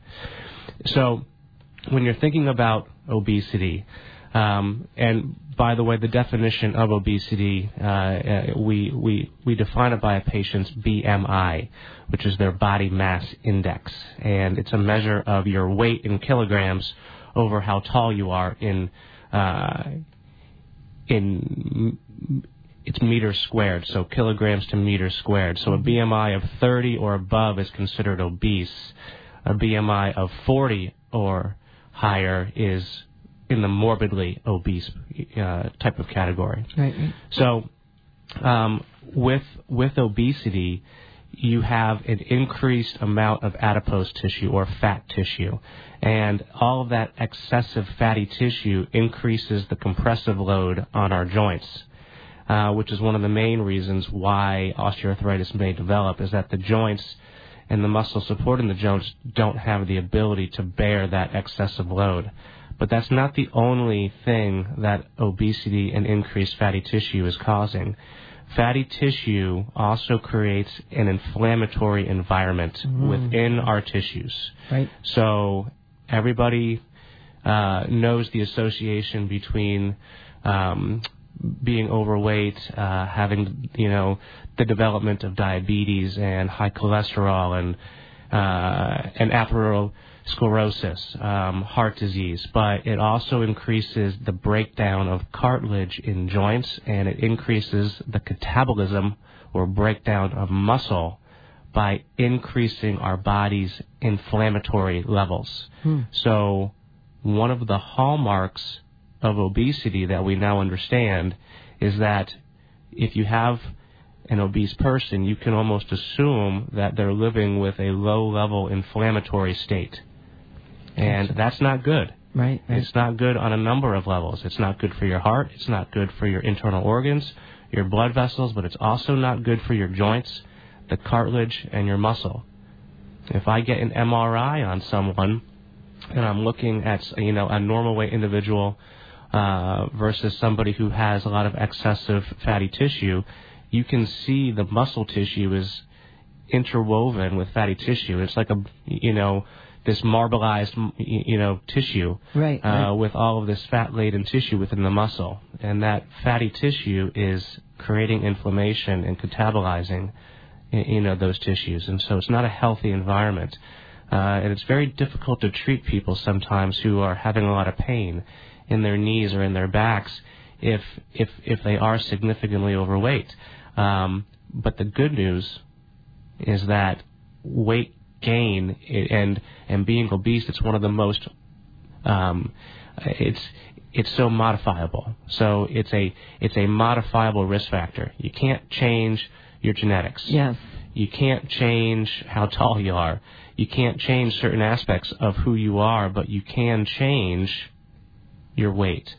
So when you're thinking about obesity, um, and by the way, the definition of obesity, uh, uh, we, we, we define it by a patient's B M I, which is their body mass index. And it's a measure of your weight in kilograms over how tall you are in uh, in it's meters squared, so kilograms to meters squared. So a B M I of thirty or above is considered obese. A B M I of forty or higher is in the morbidly obese uh, type of category. Right, right. So um, with with obesity, you have an increased amount of adipose tissue or fat tissue. And all of that excessive fatty tissue increases the compressive load on our joints. uh, which is one of the main reasons why osteoarthritis may develop, is that the joints and the muscle supporting the joints don't have the ability to bear that excessive load. But that's not the only thing that obesity and increased fatty tissue is causing. Fatty tissue also creates an inflammatory environment mm. within our tissues. Right. So everybody uh, knows the association between um, being overweight, uh, having, you know, the development of diabetes and high cholesterol and uh, and atherosclerosis, um, heart disease. But it also increases the breakdown of cartilage in joints, and it increases the catabolism or breakdown of muscle by increasing our body's inflammatory levels. Hmm. So one of the hallmarks of obesity that we now understand is that if you have an obese person, you can almost assume that they're living with a low-level inflammatory state. And that's not good. Right, right. It's not good on a number of levels. It's not good for your heart. It's not good for your internal organs, your blood vessels, but it's also not good for your joints, the cartilage, and your muscle. If I get an M R I on someone and I'm looking at, you know, a normal weight individual uh, versus somebody who has a lot of excessive fatty tissue, you can see the muscle tissue is interwoven with fatty tissue. It's like a, you know, this marbleized, you know, tissue right, uh, right. with all of this fat-laden tissue within the muscle. And that fatty tissue is creating inflammation and catabolizing, you know, those tissues. And so it's not a healthy environment. Uh, and it's very difficult to treat people sometimes who are having a lot of pain in their knees or in their backs if if if they are significantly overweight. Um, but the good news is that weight gain and and being obese, it's one of the most um, it's it's so modifiable. So it's a it's a modifiable risk factor. You can't change your genetics. Yes. You can't change how tall you are. You can't change certain aspects of who you are, but you can change your weight.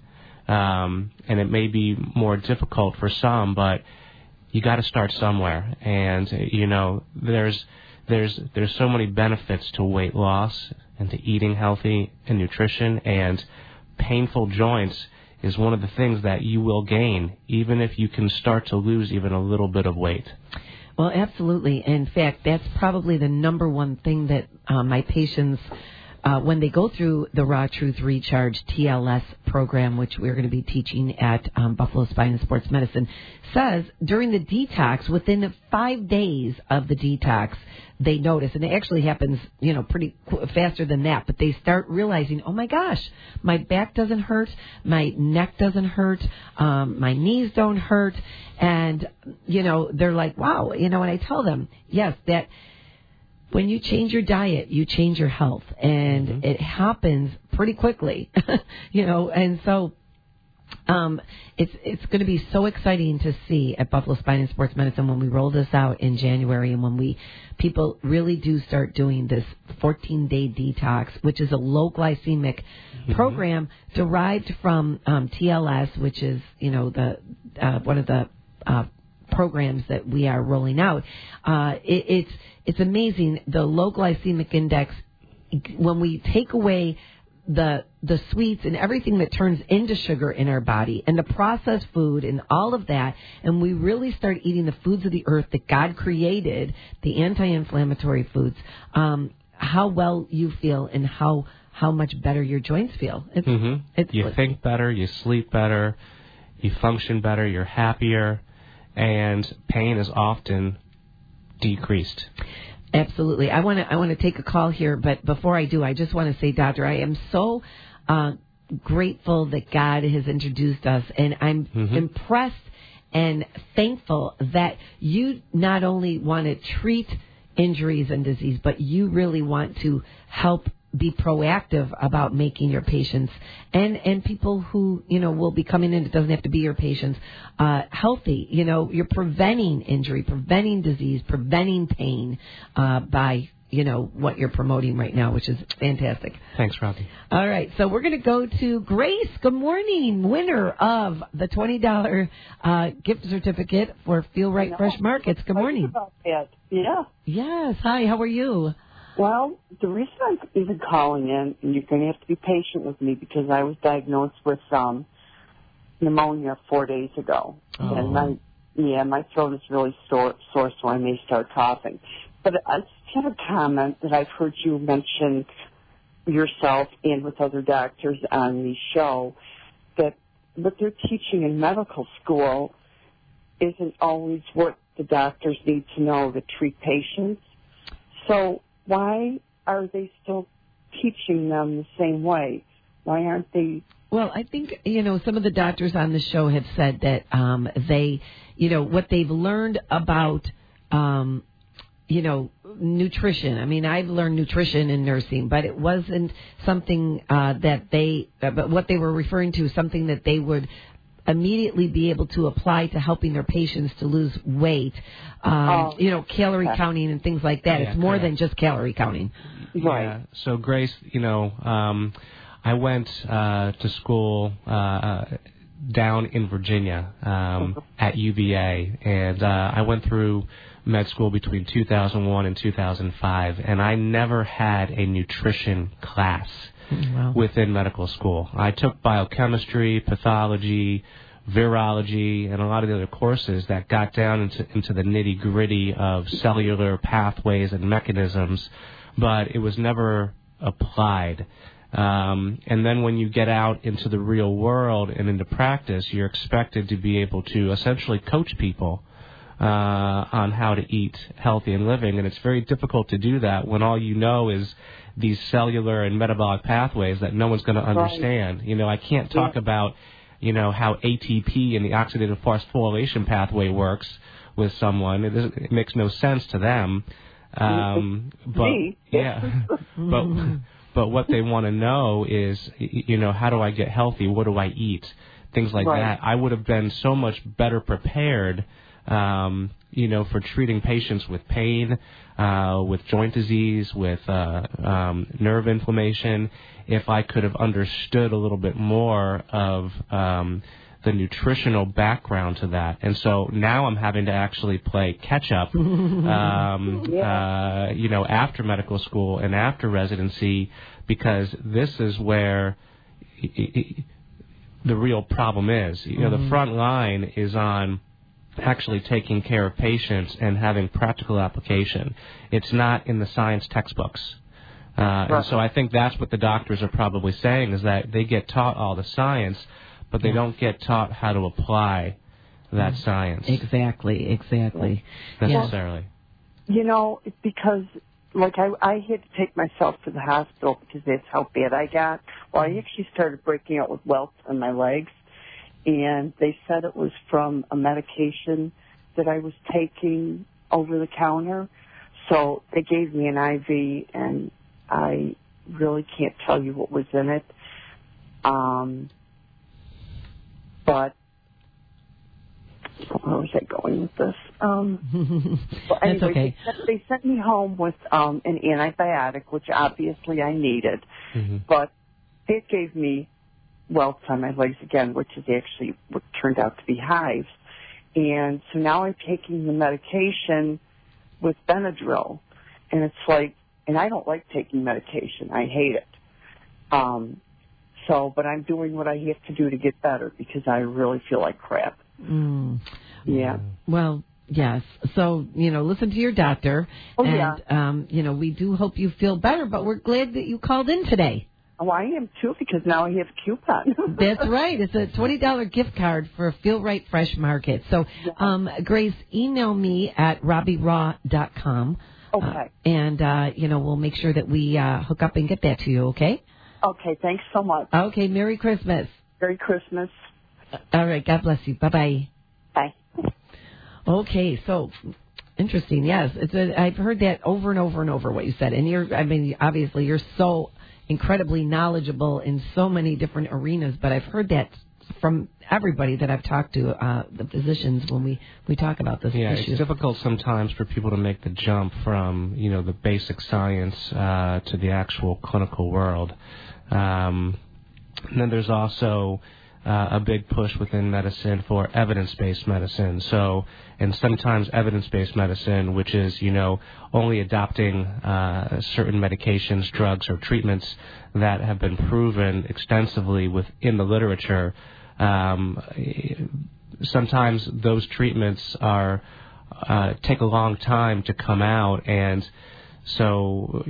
Um, and it may be more difficult for some, but you got to start somewhere. And you know, there's there's there's so many benefits to weight loss and to eating healthy and nutrition, and painful joints is one of the things that you will gain, even if you can start to lose even a little bit of weight. Well, absolutely. In fact, that's probably the number one thing that uh, my patients, uh, when they go through the Raw Truth Recharge T L S program, which we're going to be teaching at um, Buffalo Spine and Sports Medicine, says during the detox, within five days of the detox, they notice, and it actually happens, you know, pretty qu- faster than that, but they start realizing, oh my gosh, my back doesn't hurt, my neck doesn't hurt, um, my knees don't hurt, and, you know, they're like, wow, you know, and I tell them, yes, that when you change your diet, you change your health, and mm-hmm. it happens pretty quickly, you know, and so Um, it's it's going to be so exciting to see at Buffalo Spine and Sports Medicine when we roll this out in January, and when we people really do start doing this fourteen-day detox, which is a low glycemic mm-hmm. program derived from um, T L S, which is, you know, the uh, one of the uh, programs that we are rolling out. Uh, it, it's it's amazing, the low glycemic index. When we take away the the sweets and everything that turns into sugar in our body and the processed food and all of that, and we really start eating the foods of the earth that God created, the anti-inflammatory foods, um, how well you feel and how how much better your joints feel. It's, mm-hmm. it's, you think better, you sleep better, you function better, you're happier, and pain is often decreased. Absolutely. I want to I want to take a call here, but before I do, I just want to say, Doctor, I am so uh, grateful that God has introduced us, and I'm mm-hmm. impressed and thankful that you not only want to treat injuries and disease, but you really want to help be proactive about making your patients and, and people who, you know, will be coming in, it doesn't have to be your patients, uh, healthy. You know, you're preventing injury, preventing disease, preventing pain, uh, by, you know, what you're promoting right now, which is fantastic. Thanks, Robbie. All right, so we're going to go to Grace. Good morning, winner of the twenty dollars uh, gift certificate for Feel Right Fresh Markets. Good morning. About that. Yeah. Yes. Hi, how are you? Well, the reason I'm even calling in, and you're going to have to be patient with me because I was diagnosed with um, pneumonia four days ago. Oh. And my, yeah, my throat is really sore, sore, so I may start coughing. But I just have a comment that I've heard you mention yourself and with other doctors on the show, that what they're teaching in medical school isn't always what the doctors need to know to treat patients. So why are they still teaching them the same way? Why aren't they? Well, I think, you know, some of the doctors on the show have said that um, they, you know, what they've learned about, um, you know, nutrition. I mean, I've learned nutrition in nursing, but it wasn't something uh, that they, uh, but what they were referring to, something that they would immediately be able to apply to helping their patients to lose weight, um, oh, you know, calorie okay. counting and things like that. Yeah, it's more correct. than just calorie counting. Right. Yeah. So, Grace, you know, um, I went uh, to school uh, down in Virginia um, at U V A, and uh, I went through med school between two thousand one and two thousand five, and I never had a nutrition class. Wow. Within medical school. I took biochemistry, pathology, virology, and a lot of the other courses that got down into, into the nitty-gritty of cellular pathways and mechanisms, but it was never applied. Um, and then when you get out into the real world and into practice, you're expected to be able to essentially coach people uh, on how to eat healthy and living, and it's very difficult to do that when all you know is these cellular and metabolic pathways that no one's going to understand. Right. You know, I can't talk yeah. about, you know, how A T P and the oxidative phosphorylation pathway works with someone. It, it makes no sense to them. Um, but yeah, but but what they want to know is, you know, how do I get healthy? What do I eat? Things like right. that. I would have been so much better prepared. Um, you know, for treating patients with pain, uh, with joint disease, with uh, um, nerve inflammation, if I could have understood a little bit more of um, the nutritional background to that. And so now I'm having to actually play catch-up, um, yeah. uh, you know, after medical school and after residency, because this is where it, it, the real problem is. You know, mm-hmm. the front line is on actually taking care of patients and having practical application. It's not in the science textbooks. Uh, right. And so I think that's what the doctors are probably saying, is that they get taught all the science, but they don't get taught how to apply that science. Exactly, exactly. Necessarily. You know, it's because, like, I, I had to take myself to the hospital because that's how bad I got. Well, I actually started breaking out with welts on my legs. And they said it was from a medication that I was taking over the counter. So they gave me an I V, and I really can't tell you what was in it. Um, but where was I going with this? Um, well, anyway, That's okay. They sent, they sent me home with um, an antibiotic, which obviously I needed. Mm-hmm. But it gave me welts on my legs again, which is actually what turned out to be hives. And so now I'm taking the medication with Benadryl. And it's like, and I don't like taking medication. I hate it. Um, so, but I'm doing what I have to do to get better because I really feel like crap. Mm. Yeah. Well, yes. So, you know, listen to your doctor. Oh, and, yeah. um, you know, we do hope you feel better, but we're glad that you called in today. Oh, I am, too, because now I have a coupon. That's right. It's a twenty dollars gift card for Feel Right Fresh Market. So, um, Grace, email me at robbie raw dot com. Okay. Uh, and, uh, you know, we'll make sure that we uh, hook up and get that to you, okay? Okay, thanks so much. Okay, Merry Christmas. Merry Christmas. All right, God bless you. Bye-bye. Bye. Okay, so... Interesting, yes. It's a, I've heard that over and over and over, what you said. And you're, I mean, obviously you're so incredibly knowledgeable in so many different arenas, but I've heard that from everybody that I've talked to, uh, the physicians, when we, we talk about this yeah, issue. It's difficult sometimes for people to make the jump from, you know, the basic science uh, to the actual clinical world. Um, and then there's also uh, a big push within medicine for evidence-based medicine. So, and sometimes evidence-based medicine, which is, you know, only adopting uh, certain medications, drugs, or treatments that have been proven extensively within the literature. Um, sometimes those treatments are uh, take a long time to come out, and so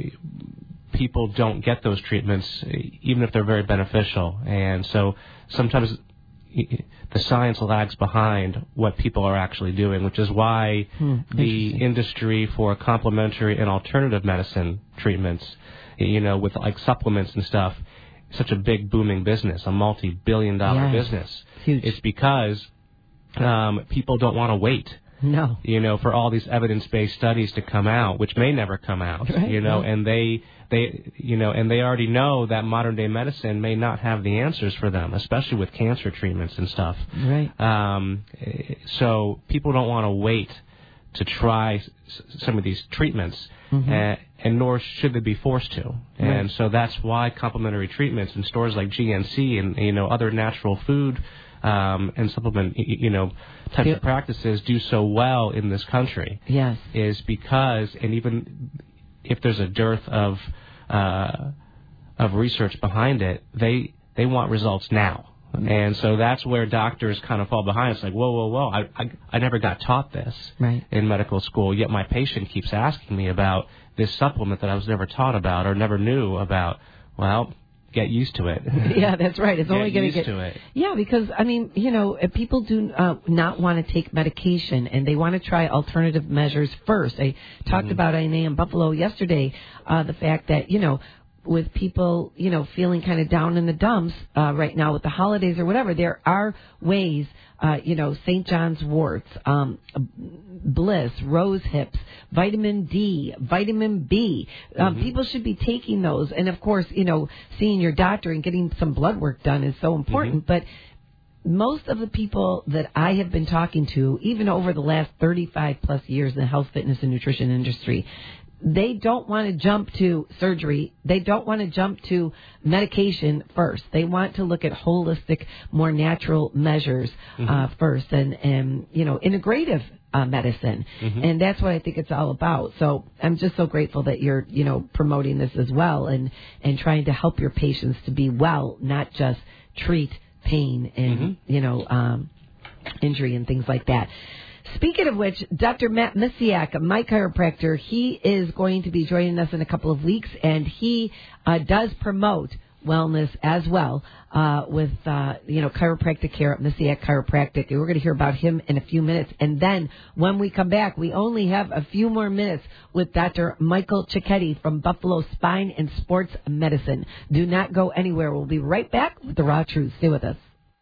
people don't get those treatments even if they're very beneficial. And so sometimes the science lags behind what people are actually doing, which is why hmm, the industry for complementary and alternative medicine treatments, you know, with like supplements and stuff, such a big booming business, a multi-billion dollar yes. business. Huge. It's because um, people don't want to wait. No. You know, for all these evidence-based studies to come out, which may never come out. Right. You know, right. and they, they, you know, and they already know that modern-day medicine may not have the answers for them, especially with cancer treatments and stuff. Right. Um, so people don't want to wait to try s- some of these treatments, mm-hmm. and, and nor should they be forced to. Right. And so that's why complementary treatments in stores like G N C and, you know, other natural food um, and supplement, you know, types yeah. of practices do so well in this country. Yes. Is because, and even if there's a dearth of uh, of research behind it, they they want results now. And so that's where doctors kind of fall behind. It's like, whoa, whoa, whoa, I, I, I never got taught this right. in medical school, yet my patient keeps asking me about this supplement that I was never taught about or never knew about. Well, get used to it. Yeah, that's right. It's get only going used get to it. Yeah, because I mean, you know, if people do uh, not want to take medication and they want to try alternative measures first. I talked Mm-hmm. about I N A in Buffalo yesterday, uh, the fact that, you know, with people, you know, feeling kind of down in the dumps uh, right now with the holidays or whatever, there are ways, uh, you know, Saint John's worts, um, Bliss, rose hips, vitamin D, vitamin B. Um, Mm-hmm. People should be taking those. And, of course, you know, seeing your doctor and getting some blood work done is so important. Mm-hmm. But most of the people that I have been talking to, even over the last thirty-five plus years in the health, fitness, and nutrition industry, they don't want to jump to surgery. They don't want to jump to medication first. They want to look at holistic, more natural measures mm-hmm. uh, first, and, and you know, integrative uh, medicine. Mm-hmm. And that's what I think it's all about. So I'm just so grateful that you're, you know, promoting this as well, and and trying to help your patients to be well, not just treat pain and mm-hmm. you know um, injury and things like that. Speaking of which, Doctor Matt Misiak, my chiropractor, he is going to be joining us in a couple of weeks, and he uh, does promote wellness as well uh, with, uh, you know, chiropractic care at Misiak Chiropractic. And we're going to hear about him in a few minutes. And then when we come back, we only have a few more minutes with Doctor Michael Cicchetti from Buffalo Spine and Sports Medicine. Do not go anywhere. We'll be right back with The Raw Truth. Stay with us.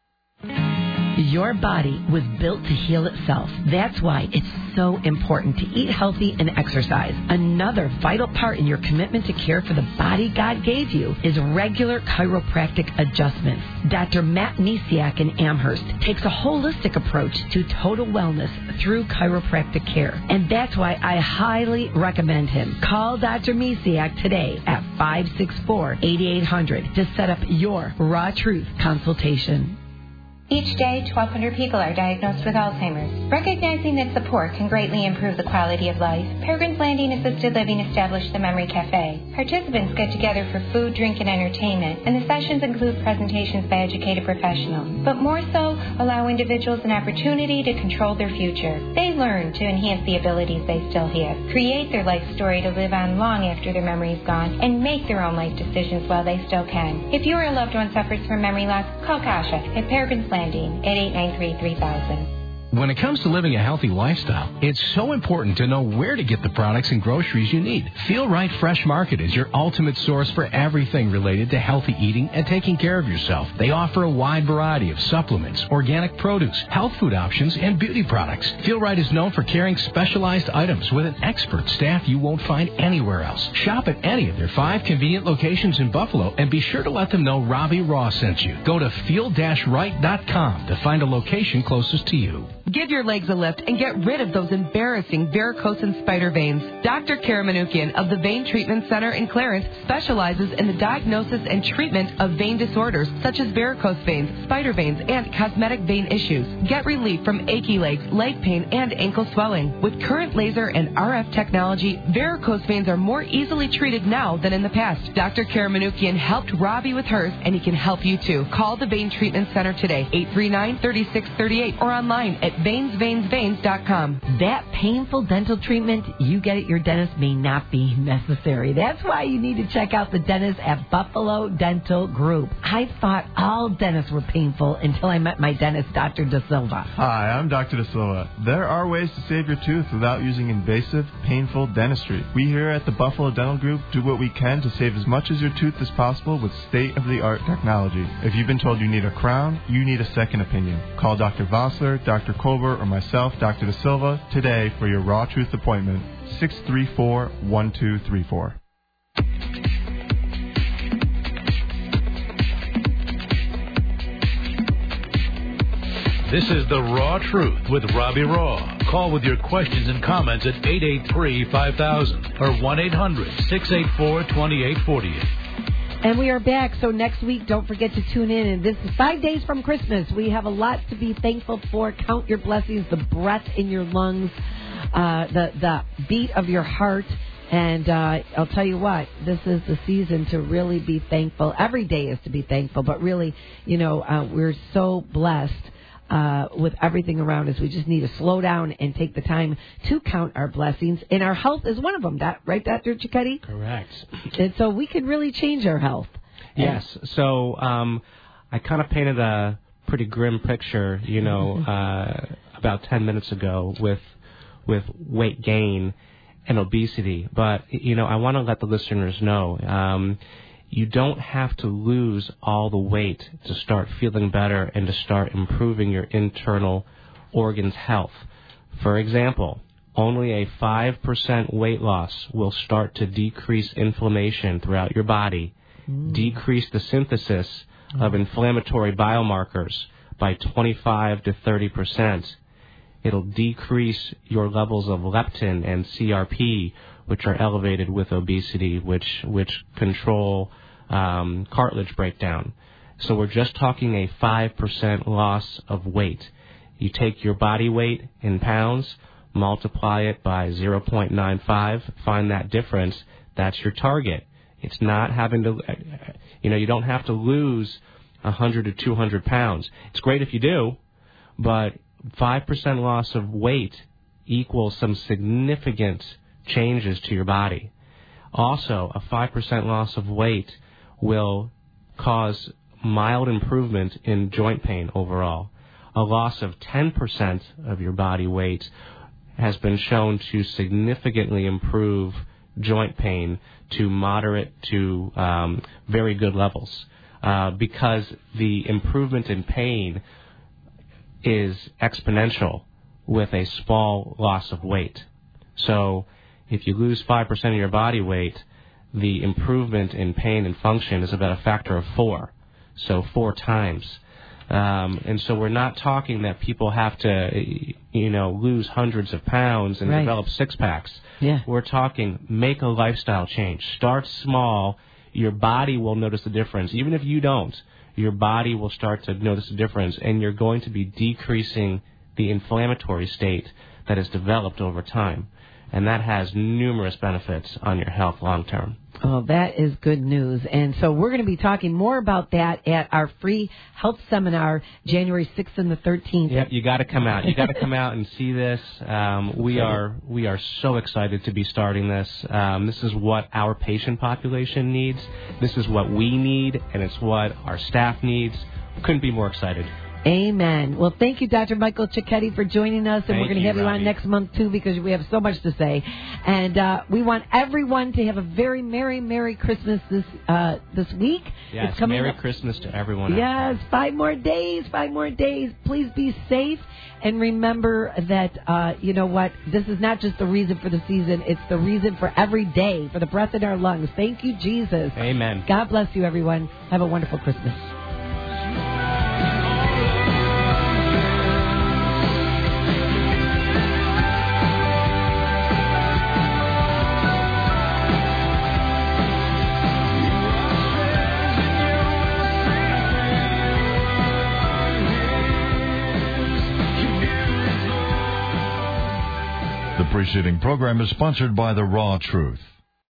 Your body was built to heal itself. That's why it's so important to eat healthy and exercise. Another vital part in your commitment to care for the body God gave you is regular chiropractic adjustments. Doctor Matt Misiak in Amherst takes a holistic approach to total wellness through chiropractic care. And that's why I highly recommend him. Call Doctor Misiak today at five six four, eight eight hundred to set up your Raw Truth consultation. Each day, twelve hundred people are diagnosed with Alzheimer's. Recognizing that support can greatly improve the quality of life, Peregrine's Landing Assisted Living established the Memory Cafe. Participants get together for food, drink, and entertainment, and the sessions include presentations by educated professionals, but more so allow individuals an opportunity to control their future. They learn to enhance the abilities they still have, create their life story to live on long after their memory is gone, and make their own life decisions while they still can. If you or a loved one suffers from memory loss, call Kasha at Peregrine's Landing at eight nine three, three thousand. When it comes to living a healthy lifestyle, it's so important to know where to get the products and groceries you need. Feel Right Fresh Market is your ultimate source for everything related to healthy eating and taking care of yourself. They offer a wide variety of supplements, organic produce, health food options, and beauty products. Feel Right is known for carrying specialized items with an expert staff you won't find anywhere else. Shop at any of their five convenient locations in Buffalo and be sure to let them know Robbie Raw sent you. Go to feel right dot com to find a location closest to you. Give your legs a lift and get rid of those embarrassing varicose and spider veins. Doctor Kara Manoukian of the Vein Treatment Center in Clarence specializes in the diagnosis and treatment of vein disorders such as varicose veins, spider veins, and cosmetic vein issues. Get relief from achy legs, leg pain, and ankle swelling. With current laser and R F technology, varicose veins are more easily treated now than in the past. Doctor Kara Manoukian helped Robbie with hers, and he can help you too. Call the Vein Treatment Center today, eight three nine, three six three eight, or online at veins veins veins dot com. That painful dental treatment you get at your dentist may not be necessary. That's why you need to check out the dentist at Buffalo Dental Group. I thought all dentists were painful until I met my dentist, Doctor Da Silva. Hi, I'm Doctor Da Silva. There are ways to save your tooth without using invasive, painful dentistry. We here at the Buffalo Dental Group do what we can to save as much of your tooth as possible with state-of-the-art technology. If you've been told you need a crown, you need a second opinion. Call Doctor Vossler, Doctor Colbert, or myself, Doctor Da Silva, today for your Raw Truth appointment, six three four, one two three four. This is The Raw Truth with Robbie Raw. Call with your questions and comments at eight eight three, five thousand or one eight hundred, six eight four, two eight four zero. And we are back, so next week, don't forget to tune in. And this is five days from Christmas. We have a lot to be thankful for. Count your blessings, the breath in your lungs, uh, the, the beat of your heart. And uh, I'll tell you what, this is the season to really be thankful. Every day is to be thankful, but really, you know, uh, we're so blessed. Uh, with everything around us, we just need to slow down and take the time to count our blessings. And our health is one of them, that, right, Doctor Cicchetti? Correct. And so we can really change our health. Yes. So um, I kind of painted a pretty grim picture, you know, uh, about ten minutes ago with with weight gain and obesity. But, you know, I want to let the listeners know um, you don't have to lose all the weight to start feeling better and to start improving your internal organs' health. For example, only a five percent weight loss will start to decrease inflammation throughout your body, mm. decrease the synthesis mm. of inflammatory biomarkers by twenty-five to thirty percent. It'll decrease your levels of leptin and C R P, which are elevated with obesity, which which control um, cartilage breakdown. So we're just talking a five percent loss of weight. You take your body weight in pounds, multiply it by zero point nine five, find that difference. That's your target. It's not having to, you know, you don't have to lose one hundred to two hundred pounds. It's great if you do, but five percent loss of weight equals some significant changes to your body. Also, a five percent loss of weight will cause mild improvement in joint pain overall. A loss of ten percent of your body weight has been shown to significantly improve joint pain to moderate to um, very good levels uh, because the improvement in pain is exponential with a small loss of weight. So if you lose five percent of your body weight, the improvement in pain and function is about a factor of four, so four times. Um, and so we're not talking that people have to, you know, lose hundreds of pounds and right. develop six-packs. Yeah. We're talking make a lifestyle change. Start small. Your body will notice the difference. Even if you don't, your body will start to notice the difference, and you're going to be decreasing the inflammatory state that is developed over time. And that has numerous benefits on your health long term. Oh, that is good news. And so we're going to be talking more about that at our free health seminar, January sixth and the thirteenth. Yep, you got to come out. You got to come out and see this. Um, we are we are so excited to be starting this. Um, this is what our patient population needs. This is what we need, and it's what our staff needs. Couldn't be more excited. Amen. Well, thank you, Doctor Michael Cicchetti, for joining us. And Thank we're going to you, have you on Robbie. next month, too, because we have so much to say. And uh, we want everyone to have a very Merry, Merry Christmas this uh, this week. Yes, it's coming Merry up. Christmas to everyone. Yes, five more days, five more days. Please be safe. And remember that, uh, you know what, this is not just the reason for the season. It's the reason for every day, for the breath in our lungs. Thank you, Jesus. Amen. God bless you, everyone. Have a wonderful Christmas. The preceding program is sponsored by The Raw Truth.